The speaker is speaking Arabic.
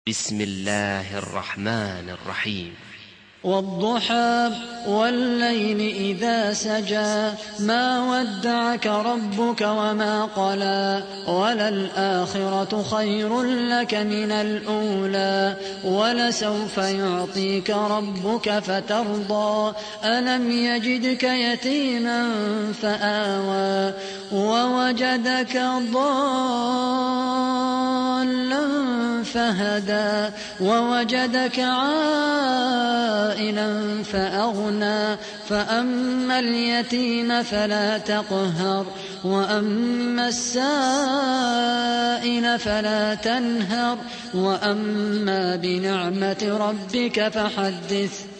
بسم الله الرحمن الرحيم. والضحى والليل إذا سجى ما ودعك ربك وما قلى وللآخرة خير لك من الأولى ولسوف يعطيك ربك فترضى ألم يجدك يتيما فآوى ووجدك ضالا فهدى ووجدك عائلا فأغنى فأما اليتيم فلا تقهر وأما السائل فلا تنهر وأما بنعمة ربك فحدث.